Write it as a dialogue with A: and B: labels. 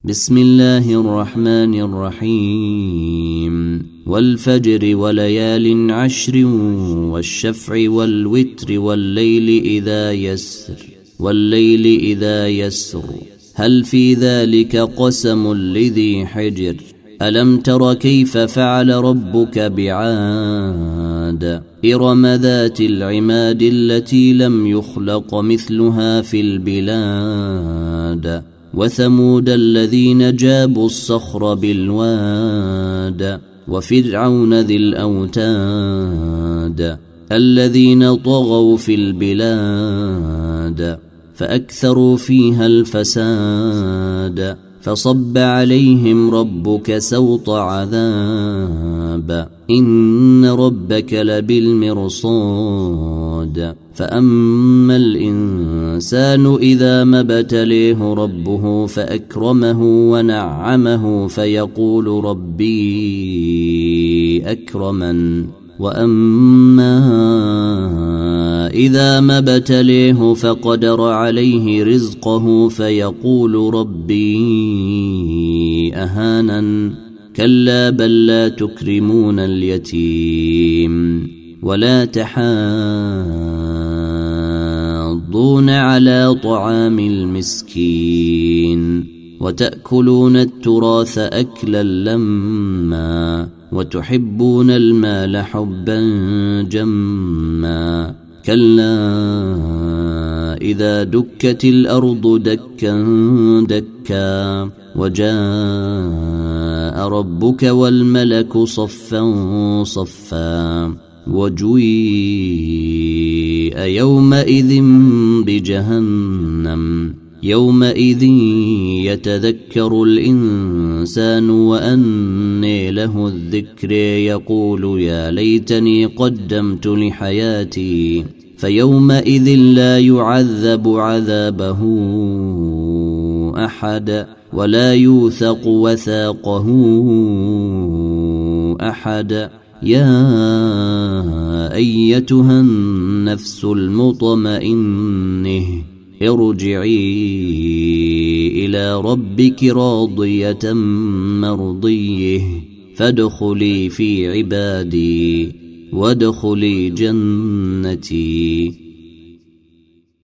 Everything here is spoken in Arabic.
A: بسم الله الرحمن الرحيم والفجر وليال عشر والشفع والوتر والليل إذا يسر هل في ذلك قسم لذي حجر ألم تر كيف فعل ربك بعاد إرم ذات العماد التي لم يخلق مثلها في البلاد وثمود الذين جابوا الصخر بالواد وفرعون ذي الأوتاد الذين طغوا في البلاد فأكثروا فيها الفساد فصب عليهم ربك سوط عذاب إن ربك لبالمرصاد فأما الإنسان إذا ما ابتليه ربه فأكرمه ونعمه فيقول ربي أكرمن وأما إذا ما ابتليه فقدر عليه رزقه فيقول ربي أهانن كلا بل لا تكرمون اليتيم ولا تحاضون على طعام المسكين وتأكلون التراث أكلا لما وتحبون المال حبا جما كلا إذا دكت الأرض دكا دكا وجاء ربك والملك صفا صفا وجيء يومئذ بجهنم يومئذ يتذكر الإنسان وأنى له الذكر يقول يا ليتني قدمت لحياتي فيومئذ لا يعذب عذابه أحد ولا يوثق وثاقه أحد يا أيتها النفس المطمئنة ارجعي إلى ربك راضية مرضية فادخلي في عبادي وادخلي جنتي.